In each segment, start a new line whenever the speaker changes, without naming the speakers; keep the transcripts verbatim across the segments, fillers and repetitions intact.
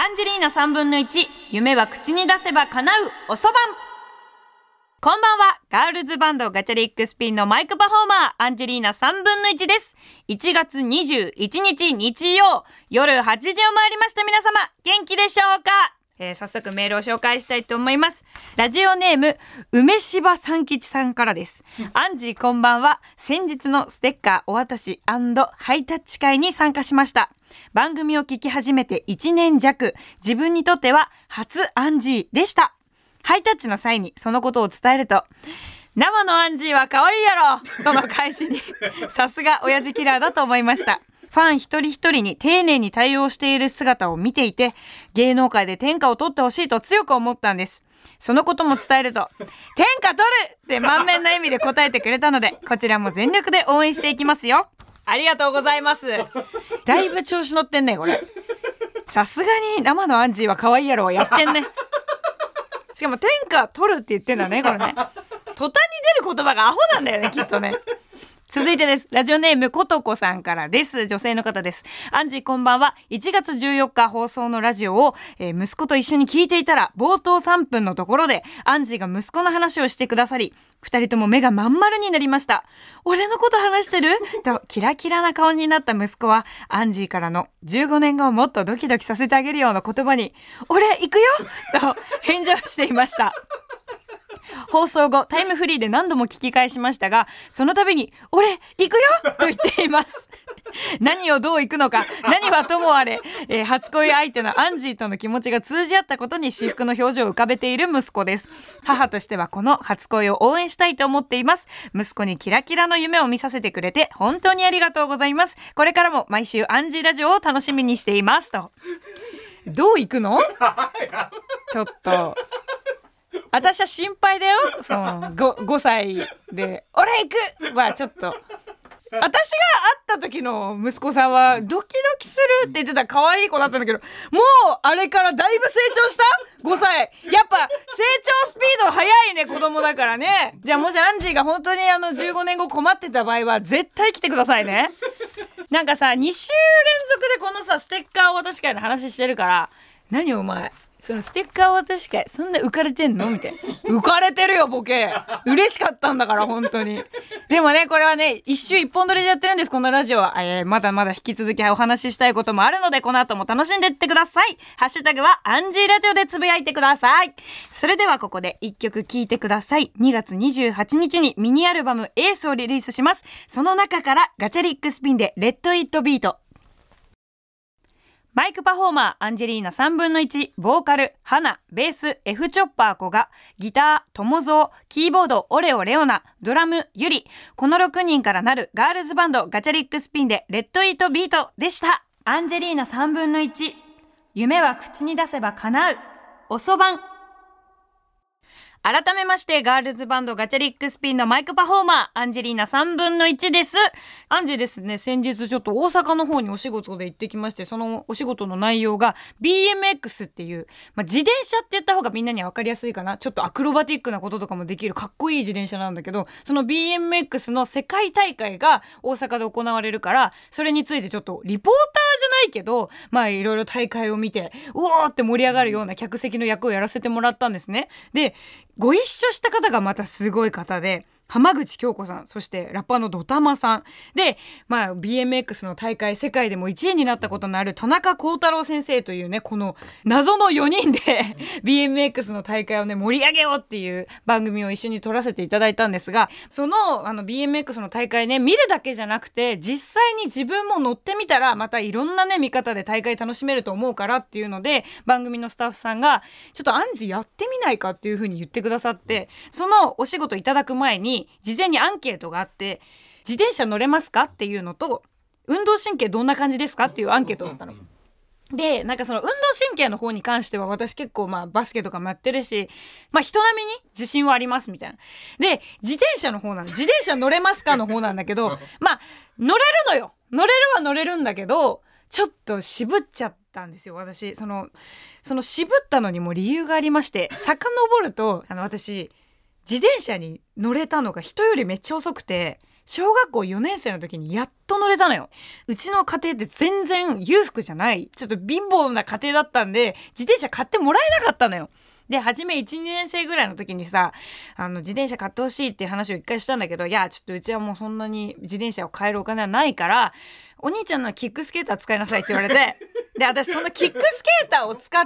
アンジェリーナさんぶんのいち、夢は口に出せば叶うおそばん。こんばんは、ガールズバンドガチャリックスピンのマイクパフォーマーアンジェリーナさんぶんのいちです。いちがつにじゅういちにち日曜夜はちじを回りました。皆様元気でしょうか？えー、早速メールを紹介したいと思います。ラジオネーム梅柴三吉さんからです。アンジーこんばんは。先日のステッカーお渡し&ハイタッチ会に参加しました。番組を聞き始めていちねんじゃく、自分にとっては初アンジーでした。ハイタッチの際にそのことを伝えると、生のアンジーは可愛いやろとの返しにさすが親父キラーだと思いました。ファン一人一人に丁寧に対応している姿を見ていて、芸能界で天下を取ってほしいと強く思ったんです。そのことも伝えると、天下取るって満面の笑みで答えてくれたので、こちらも全力で応援していきますよ。ありがとうございます。だいぶ調子乗ってんねこれ。さすがに生のアンジーは可愛いやろはやってんね。しかも天下取るって言ってんだねこれね。途端に出る言葉がアホなんだよねきっとね。続いてです。ラジオネームことこさんからです。女性の方です。アンジーこんばんは。いちがつじゅうよっか放送のラジオを、えー、息子と一緒に聞いていたら、冒頭さんぷんのところでアンジーが息子の話をしてくださり、二人とも目がまん丸になりました。俺のこと話してるとキラキラな顔になった息子は、アンジーからのじゅうごねんごをもっとドキドキさせてあげるような言葉に、俺行くよと返事をしていました。放送後タイムフリーで何度も聞き返しましたが、その度に俺行くよと言っています。何をどう行くのか、何はともあれ、えー、初恋相手のアンジーとの気持ちが通じ合ったことに至福の表情を浮かべている息子です。母としてはこの初恋を応援したいと思っています。息子にキラキラの夢を見させてくれて本当にありがとうございます。これからも毎週アンジーラジオを楽しみにしていますと。どう行くの？ちょっと私は心配だよ。その 5, ごさいで俺行くはちょっと、私が会った時の息子さんはドキドキするって言ってた可愛い子だったんだけど、もうあれからだいぶ成長した？ ご 歳やっぱ成長スピード速いね、子供だからね。じゃあもしアンジーが本当にあのじゅうごねんご困ってた場合は絶対来てくださいね。なんかさに週連続でこのさステッカーを渡し会の話してるから、何お前そのステッカーを渡し会そんな浮かれてんのみたいな。浮かれてるよボケ。嬉しかったんだから本当に。でもねこれはね一週一本撮りでやってるんです。このラジオは、えー、まだまだ引き続きお話ししたいこともあるので、この後も楽しんでいってください。ハッシュタグはアンジーラジオでつぶやいてください。それではここで一曲聴いてください。にがつにじゅうはちにちにミニアルバムエースをリリースします。その中からガチャリックスピンでレッドイットビート。マイクパフォーマーアンジェリーナさんぶんのいち、ボーカル花、ベース F チョッパー小賀、ギター友蔵、キーボードオレオレオナ、ドラムユリ、このろくにんからなるガールズバンドガチャリックスピンでレッドイートビートでした。アンジェリーナさんぶんのいち、夢は口に出せば叶うおそばん。改めましてガールズバンドガチャリックスピンのマイクパフォーマーアンジェリーナさんぶんのいちです。アンジェですね、先日ちょっと大阪の方にお仕事で行ってきまして、そのお仕事の内容が ビーエムエックス っていう、まあ、自転車って言った方がみんなには分かりやすいかな。ちょっとアクロバティックなこととかもできるかっこいい自転車なんだけど、その ビーエムエックス の世界大会が大阪で行われるから、それについてちょっとリポーターじゃないけど、まあいろいろ大会を見てうおーって盛り上がるような客席の役をやらせてもらったんですね。でご一緒した方がまたすごい方で、浜口京子さん、そしてラッパーのドタマさんで、まあ ビーエムエックス の大会世界でもいちいになったことのある田中幸太郎先生というね、この謎のよにんでビーエムエックス の大会をね盛り上げようっていう番組を一緒に撮らせていただいたんですが、そのあの ビーエムエックス の大会ね見るだけじゃなくて、実際に自分も乗ってみたらまたいろんなね見方で大会楽しめると思うからっていうので、番組のスタッフさんがちょっとアンジやってみないかっていう風に言ってくださって、そのお仕事いただく前に事前にアンケートがあって、自転車乗れますかっていうのと、運動神経どんな感じですかっていうアンケートだったので、なんかその運動神経の方に関しては私結構まあバスケとかもやってるし、まあ人並みに自信はありますみたいな。で自転車の方なの、自転車乗れますかの方なんだけどまあ乗れるのよ、乗れるは乗れるんだけど、ちょっと渋っちゃったんですよ私。そのその渋ったのにも理由がありまして、遡るとあの私自転車に乗れたのが人よりめっちゃ遅くて、 小学校よねん生の時にやっと乗れたのよ。うちの家庭って全然裕福じゃない、ちょっと貧乏な家庭だったんで、自転車買ってもらえなかったのよ。で、初めいち、にねん生ぐらいの時にさ、あの、自転車買ってほしいっていう話を一回したんだけど、いや、ちょっとうちはもうそんなに自転車を買えるお金はないから、お兄ちゃんのキックスケーター使いなさいって言われて、で、私そのキックスケーターを使って、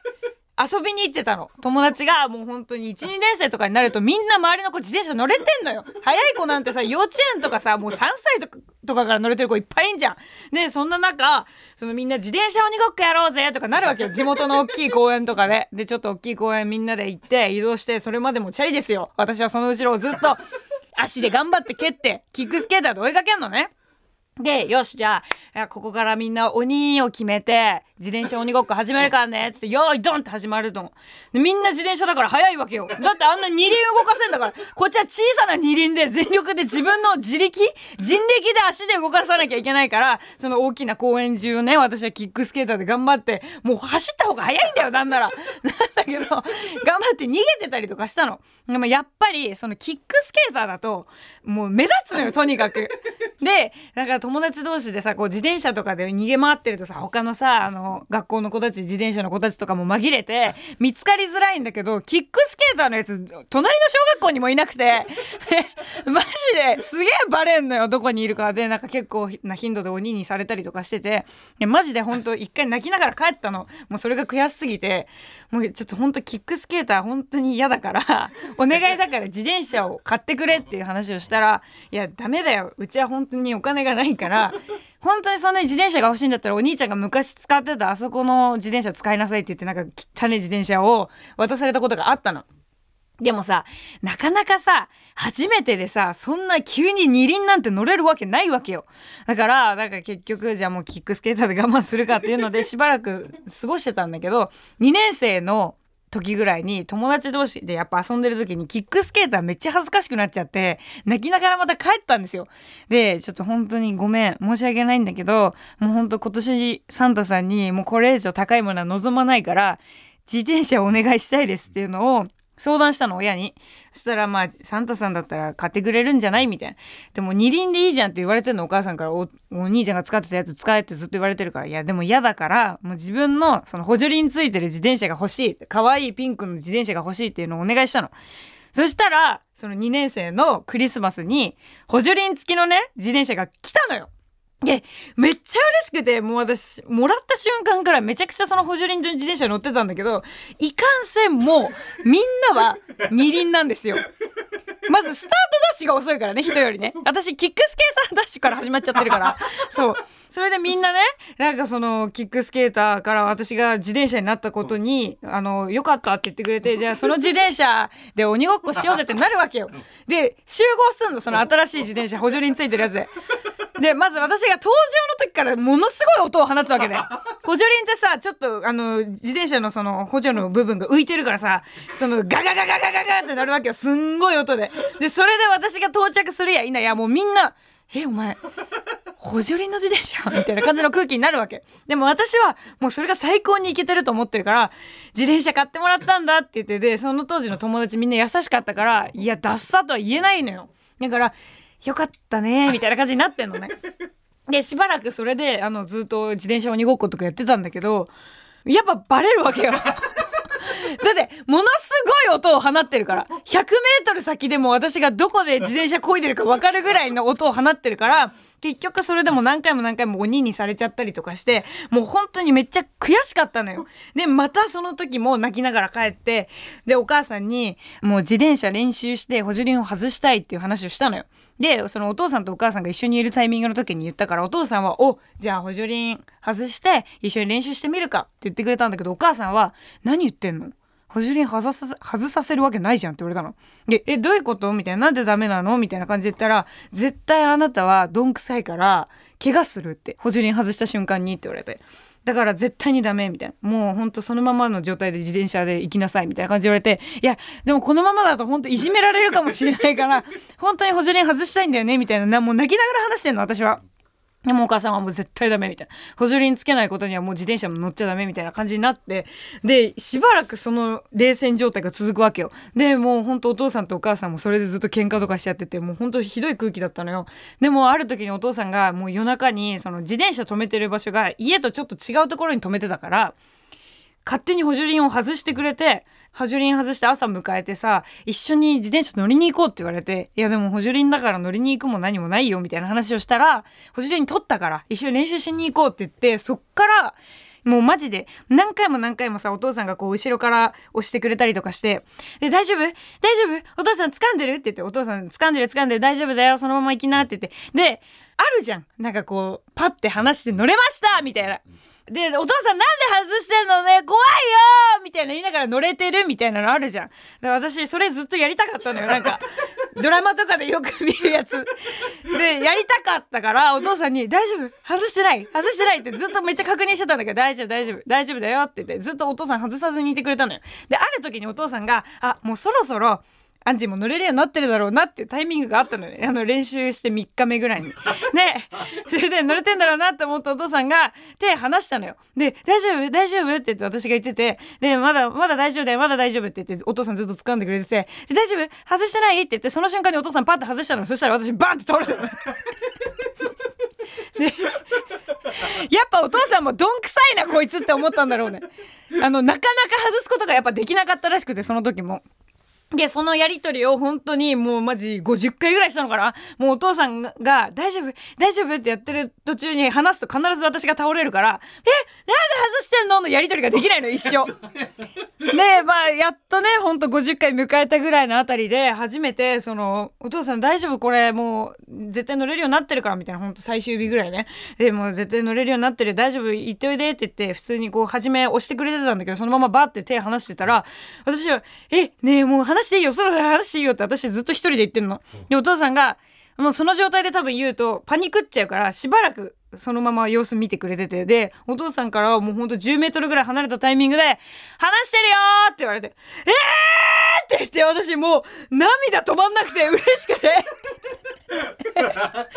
遊びに行ってたの。友達がもう本当にいち、にねん生とかになるとみんな周りの子自転車乗れてんのよ。早い子なんてさ、幼稚園とかさ、もうさんさいとかとかから乗れてる子いっぱいいんじゃん。で、そんな中、そのみんな自転車鬼ごっこやろうぜとかなるわけよ。地元の大きい公園とかで。で、ちょっと大きい公園みんなで行って移動して、それまでもチャリですよ。私はその後ろをずっと足で頑張って蹴って、キックスケーターで追いかけんのね。で、よし、じゃあ、ここからみんな鬼を決めて、自転車鬼ごっこ始めるからね、つって、よーい、ドンって始まると。で、みんな自転車だから早いわけよ。だってあんな二輪動かせんだから、こっちは小さな二輪で全力で自分の自力人力で足で動かさなきゃいけないから、その大きな公園中をね、私はキックスケーターで頑張って、もう走った方が早いんだよ、なんなら。なんだけど、頑張って逃げてたりとかしたの。でもやっぱり、そのキックスケーターだと、もう目立つのよ、とにかく。で、だから友達同士でさ、こう自転車とかで逃げ回ってるとさ、他のさ、あの、学校の子たち、自転車の子たちとかも紛れて、見つかりづらいんだけど、キックスケーターのやつ、隣の小学校にもいなくて、マジですげえバレんのよ、どこにいるか。で、なんか結構な頻度で鬼にされたりとかしてて、マジでほんと一回泣きながら帰ったの。もうそれが悔しすぎて、もうちょっとほんとキックスケーター本当に嫌だから、お願いだから自転車を買ってくれっていう話をしたら、いや、ダメだよ。うちは本当にお金がないから、本当にそんなに自転車が欲しいんだったらお兄ちゃんが昔使ってたあそこの自転車使いなさいって言ってなんか汚い自転車を渡されたことがあったの。でもさ、なかなかさ、初めてでさ、そんな急に二輪なんて乗れるわけないわけよ。だから、なんか結局、じゃあもうキックスケーターで我慢するかっていうのでしばらく過ごしてたんだけど、にねん生の時ぐらいに友達同士でやっぱ遊んでる時にキックスケーターめっちゃ恥ずかしくなっちゃって、泣きながらまた帰ったんですよ。で、ちょっと本当にごめん、申し訳ないんだけど、もう本当今年サンタさんにもうこれ以上高いものは望まないから、自転車をお願いしたいですっていうのを、相談したの親に。そしたらまあサンタさんだったら買ってくれるんじゃないみたいな。でも二輪でいいじゃんって言われてるのお母さんから、 お, お兄ちゃんが使ってたやつ使えってずっと言われてるから、いやでも嫌だからもう自分のその補助輪ついてる自転車が欲しい、可愛いピンクの自転車が欲しいっていうのをお願いしたの。そしたらそのにねん生のクリスマスに補助輪付きのね自転車が来たのよ。で、めっちゃ嬉しくて、もう私、もらった瞬間からめちゃくちゃその補助輪自転車乗ってたんだけど、いかんせんもう、みんなは二輪なんですよ。まず、スタートダッシュが遅いからね、人よりね。私、キックスケーターダッシュから始まっちゃってるから。そう。それでみんなね、なんかその、キックスケーターから私が自転車になったことに、あの、よかったって言ってくれて、じゃあその自転車で鬼ごっこしようぜってなるわけよ。で、集合すんの、その新しい自転車、補助輪ついてるやつで。で、まず私が登場の時からものすごい音を放つわけで。補助輪ってさ、ちょっとあの、自転車のその補助の部分が浮いてるからさ、そのガガガガガガガってなるわけよ。すんごい音で。で、それで私が到着するやいないや、もうみんな、え、お前、補助輪の自転車みたいな感じの空気になるわけ。でも私はもうそれが最高にイケてると思ってるから、自転車買ってもらったんだって言ってで、その当時の友達みんな優しかったから、いや、ダッサとは言えないのよ。だから、よかったねみたいな感じになってんのね。で、しばらくそれであのずっと自転車鬼ごっことかやってたんだけど、やっぱバレるわけよ。だってものすごい音を放ってるから、ひゃくメートル先でも私がどこで自転車漕いでるか分かるぐらいの音を放ってるから、結局それでも何回も何回も鬼にされちゃったりとかして、もう本当にめっちゃ悔しかったのよ。で、またその時も泣きながら帰って、で、お母さんにもう自転車練習して補助輪を外したいっていう話をしたのよ。で、そのお父さんとお母さんが一緒にいるタイミングの時に言ったから、お父さんは、お、じゃあ補助輪外して一緒に練習してみるかって言ってくれたんだけど、お母さんは、何言ってんの？補助輪外さ、外させるわけないじゃんって言われたの。で、え、どういうことみたいな。なんでダメなのみたいな感じで言ったら、絶対あなたはどんくさいから怪我するって、補助輪外した瞬間にって言われて。だから絶対にダメみたいな。もうほんとそのままの状態で自転車で行きなさいみたいな感じで言われて、いや、でもこのままだとほんといじめられるかもしれないから、本当に補助輪外したいんだよねみたいな、もう泣きながら話してんの、私は。 でもお母さんはもう絶対ダメみたいな。補助輪つけないことにはもう自転車も乗っちゃダメみたいな感じになって、で、しばらくその冷戦状態が続くわけよ。で、もうほんとお父さんとお母さんもそれでずっと喧嘩とかしちゃってて、もうほんとひどい空気だったのよ。でもある時にお父さんがもう夜中にその自転車止めてる場所が家とちょっと違うところに止めてたから、勝手に補助輪を外してくれて、補助輪外して朝迎えてさ、一緒に自転車乗りに行こうって言われて、いやでも補助輪だから乗りに行くも何もないよみたいな話をしたら、補助輪取ったから一緒に練習しに行こうって言って、そっからもうマジで何回も何回もさ、お父さんがこう後ろから押してくれたりとかして、で、大丈夫大丈夫お父さん掴んでるって言って、お父さん掴んでる掴んでる大丈夫だよそのまま行きなって言って、で、あるじゃん、なんかこうパッて話して乗れましたみたいな。で、お父さんなんで外してんのね怖いよみたいな言いながら乗れてるみたいなのあるじゃん。で、私それずっとやりたかったのよ。なんかドラマとかでよく見るやつでやりたかったから、お父さんに大丈夫外してない外してないってずっとめっちゃ確認してたんだけど、大丈夫大丈夫大丈夫だよって言ってずっとお父さん外さずにいてくれたのよ。で、ある時にお父さんが、あ、もうそろそろアンジーも乗れるようになってるだろうなっていうタイミングがあったのよね。あの練習してみっかめぐらいに。で、それで乗れてんだろうなって思ったお父さんが手離したのよ。で、大丈夫大丈夫って言って私が言ってて、で、まだまだ大丈夫だよまだ大丈夫って言ってお父さんずっと掴んでくれてて、で、大丈夫外してないって言って、その瞬間にお父さんパッて外したの。そしたら私バンって倒れたの。で、やっぱお父さんもどんくさいなこいつって思ったんだろうね。あの、なかなか外すことがやっぱできなかったらしくて、その時も。で、そのやりとりを本当にもうマジごじゅっかいぐらいしたのかな。もうお父さんが大丈夫大丈夫ってやってる途中に話すと必ず私が倒れるから、え、なんで外してんののやりとりができないの一生。で、まあやっとね、ほんとごじゅっかい迎えたぐらいのあたりで初めてそのお父さん大丈夫これもう絶対乗れるようになってるからみたいな、ほんと最終日ぐらいね。で、もう絶対乗れるようになってる大丈夫行っておいでって言って普通にこう初め押してくれてたんだけど、そのままバーって手離してたら、私はえねえもう話話していいよそろそろ話していいよって私ずっと一人で言ってんの。で、お父さんがもうその状態で多分言うとパニクっちゃうからしばらくそのまま様子見てくれてて、で、お父さんからはもうほんとじゅうメートルぐらい離れたタイミングで話してるよーって言われて、えーって言って私もう涙止まんなくて嬉しくてえ、人って本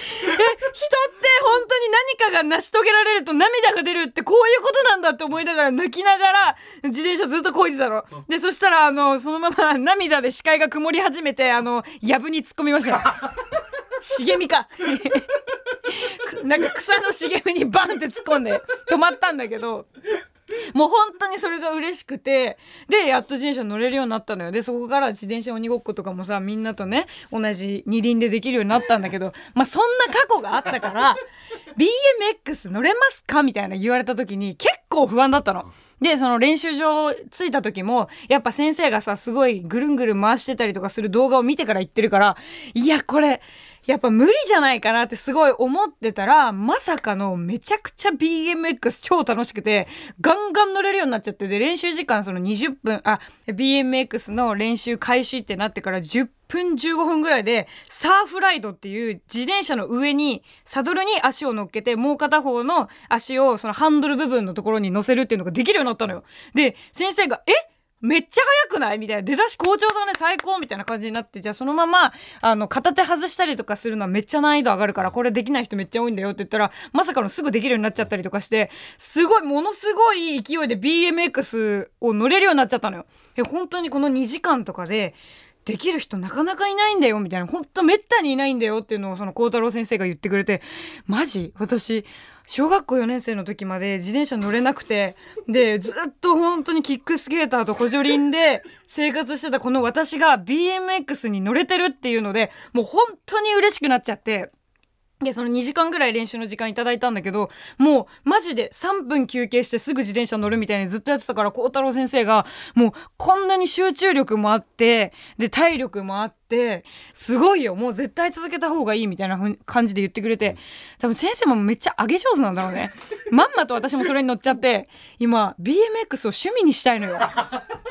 当に何かが成し遂げられると涙が出るってこういうことなんだって思いながら泣きながら自転車ずっと漕いでたの。で、そしたらあのそのまま涙で視界が曇り始めて、あの藪に突っ込みました茂みかなんか草の茂みにバンって突っ込んで止まったんだけど、もう本当にそれが嬉しくて、でやっと自転車乗れるようになったのよ。で、そこから自転車鬼ごっことかもさ、みんなとね同じ二輪でできるようになったんだけど、まあそんな過去があったから ビーエムエックス 乗れますかみたいな言われた時に結構不安だったの。で、その練習場着いた時もやっぱ先生がさすごいぐるんぐるん回してたりとかする動画を見てから言ってるから、いやこれやっぱ無理じゃないかなってすごい思ってたら、まさかのめちゃくちゃ ビーエムエックス 超楽しくてガンガン乗れるようになっちゃって、で練習時間そのにじゅっぷん、あ ビーエムエックス の練習開始ってなってからじゅっぷんじゅうごふんぐらいでサーフライドっていう自転車の上にサドルに足を乗っけてもう片方の足をそのハンドル部分のところに乗せるっていうのができるようになったのよ。で、先生がえめっちゃ速くないみたいな、出だし好調だね最高みたいな感じになって、じゃあそのままあの片手外したりとかするのはめっちゃ難易度上がるからこれできない人めっちゃ多いんだよって言ったら、まさかのすぐできるようになっちゃったりとかして、すごいものすごい勢いで ビーエムエックス を乗れるようになっちゃったのよ。え本当にこのにじかんとかでできる人なかなかいないんだよみたいな、ほんとめったにいないんだよっていうのをその幸太郎先生が言ってくれて、マジ私小学校よねん生の時まで自転車乗れなくて、でずっと本当にキックスケーターと補助輪で生活してたこの私が ビーエムエックス に乗れてるっていうのでもう本当に嬉しくなっちゃって、でそのにじかんぐらい練習の時間いただいたんだけど、もうマジでさんぷん休憩してすぐ自転車乗るみたいにずっとやってたから、幸太郎先生がもうこんなに集中力もあってで体力もあってすごいよもう絶対続けた方がいいみたいな感じで言ってくれて、多分先生もめっちゃ上げ上手なんだろうねまんまと私もそれに乗っちゃって今 ビーエムエックス を趣味にしたいのよ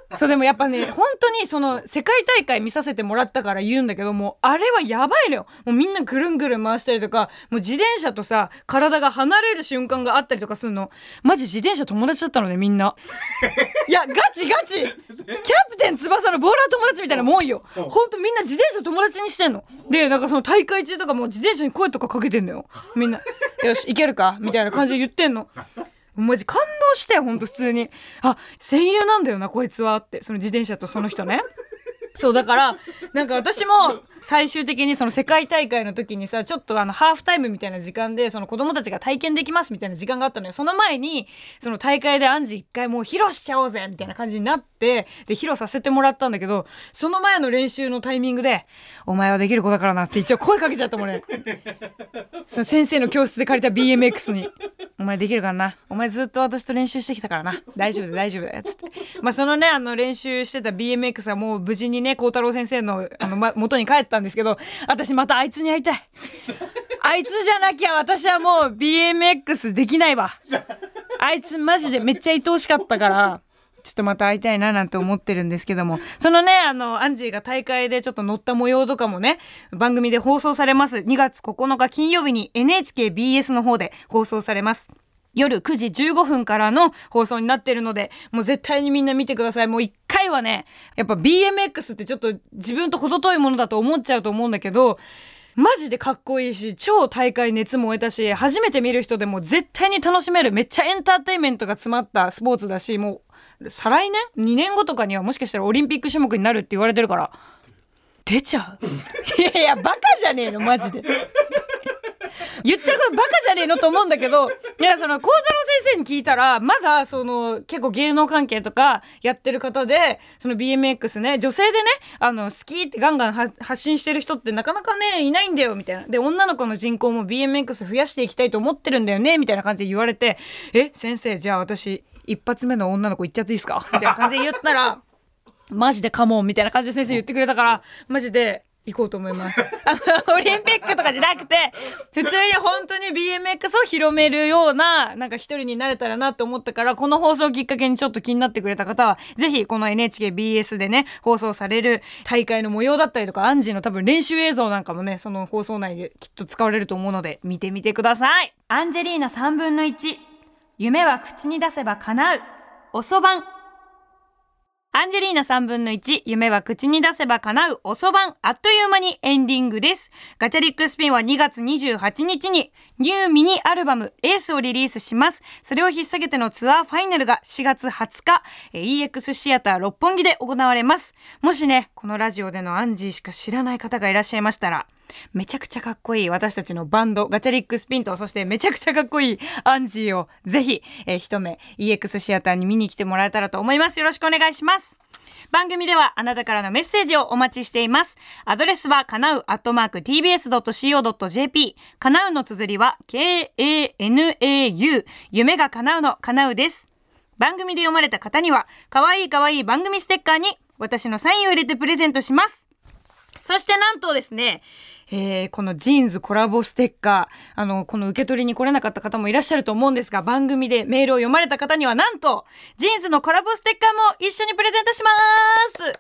そうでもやっぱね本当にその世界大会見させてもらったから言うんだけど、もうあれはやばいのよ。もうみんなぐるんぐるん回したりとか、もう自転車とさ体が離れる瞬間があったりとかするの。マジ自転車友達だったのねみんな。いやガチガチキャプテン翼のボーラー友達みたいなもんよ。ほんとみんな自転車友達にしてんので、なんかその大会中とかも自転車に声とかかけてんのよみんな。よし行けるかみたいな感じで言ってんの。マジ感動してほんと普通に、あ戦友なんだよなこいつはって、その自転車とその人ね。そうだからなんか私も最終的にその世界大会の時にさ、ちょっとあのハーフタイムみたいな時間でその子供たちが体験できますみたいな時間があったのよ。その前にその大会でアンジ一回もう披露しちゃおうぜみたいな感じになって、で披露させてもらったんだけど、その前の練習のタイミングでお前はできる子だからなって一応声かけちゃったもんね。その先生の教室で借りた ビーエムエックス にお前できるからな、お前ずっと私と練習してきたからな、大丈夫だ大丈夫だよつって、まあそのねあの練習してた ビーエムエックス はもう無事にね孝太郎先生のあの、ま、元に帰ったんですけど、私またあいつに会いたい。あいつじゃなきゃ私はもう ビーエムエックス できないわ。あいつマジでめっちゃ愛おしかったからちょっとまた会いたいななんて思ってるんですけども、そのねあのアンジーが大会でちょっと乗った模様とかもね番組で放送されます。にがつここのか金曜日に エヌエイチケービーエス の方で放送されます。夜くじじゅうごふんからの放送になってるので、もう絶対にみんな見てください。もう一回はねやっぱ ビーエムエックス ってちょっと自分と程遠いものだと思っちゃうと思うんだけど、マジでかっこいいし超大会熱も得たし、初めて見る人でも絶対に楽しめるめっちゃエンターテインメントが詰まったスポーツだし、もう再来年にねんごとかにはもしかしたらオリンピック種目になるって言われてるから出ちゃう。いやいやバカじゃねえのマジで。言ってることバカじゃねえのと思うんだけど、いやその孝太郎先生に聞いたらまだその結構芸能関係とかやってる方で、その ビーエムエックス ね女性でねあの好きってガンガン発信してる人ってなかなかねいないんだよみたいな。で女の子の人口も ビーエムエックス 増やしていきたいと思ってるんだよねみたいな感じで言われて、え先生じゃあ私一発目の女の子行っちゃっていいですかみたいな感じで言ったらマジでカモンみたいな感じで先生言ってくれたから、マジで行こうと思います。あのオリンピックとかじゃなくて普通に本当に ビーエムエックス を広めるようななんか一人になれたらなと思ったから、この放送をきっかけにちょっと気になってくれた方はぜひこの エヌエイチケービーエス でね放送される大会の模様だったりとか、アンジーの多分練習映像なんかもねその放送内できっと使われると思うので見てみてください。アンジェリーナさんぶんのいち、夢は口に出せば叶うおそばん。アンジェリーナさんぶんのいち、夢は口に出せば叶うおそばん、あっという間にエンディングです。ガチャリックスピンはにがつにじゅうはちにちにニューミニアルバムエースをリリースします。それを引っ提げてのツアーファイナルがしがつはつか イーエックス シアター六本木で行われます。もしねこのラジオでのアンジーしか知らない方がいらっしゃいましたら、めちゃくちゃかっこいい私たちのバンドガチャリックスピンと、そしてめちゃくちゃかっこいいアンジーをぜひ、えー、一目 イーエックス シアターに見に来てもらえたらと思います。よろしくお願いします。番組ではあなたからのメッセージをお待ちしています。アドレスはかなうアットマーク ティービーエスドットシーオードットジェーピー、 かなうの綴りは ケーエーエヌエーユー、 夢が叶うのかなうです。番組で読まれた方にはかわいいかわいい番組ステッカーに私のサインを入れてプレゼントします。そしてなんとですね、えー、このジーンズコラボステッカー、あのこの受け取りに来れなかった方もいらっしゃると思うんですが、番組でメールを読まれた方にはなんとジーンズのコラボステッカーも一緒にプレゼントします。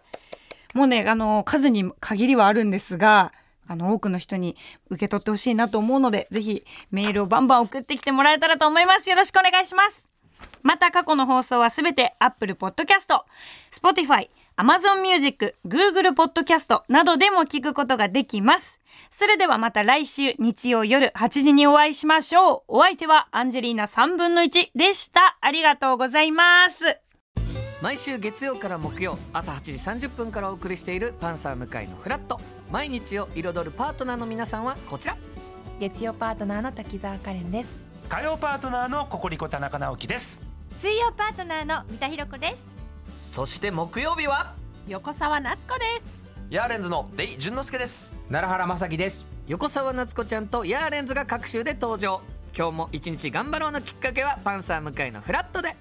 もうねあの数に限りはあるんですが、あの多くの人に受け取ってほしいなと思うので、ぜひメールをバンバン送ってきてもらえたらと思います。よろしくお願いします。また過去の放送はすべて Apple Podcast、Spotify、Amazon Music、Google Podcast などでも聞くことができます。それではまた来週日曜夜はちじにお会いしましょう。お相手はアンジェリーナさんぶんのいちでした。ありがとうございます。
毎週月曜から木曜朝はちじさんじゅっぷんからお送りしているパンサー向井のフラット。毎日を彩るパートナーの皆さんはこちら。
月曜パートナーの滝沢カレンです。
火曜パートナーのココリコ田中直樹です。
水曜パートナーの三田寛子です。
そして木曜日は
横澤夏子です。
ヤーレンズのデイ淳之介です。
奈良原正樹です。
横澤夏子ちゃんとヤーレンズが各週で登場。今日も一日頑張ろうのきっかけはパンサー向井のフラットで。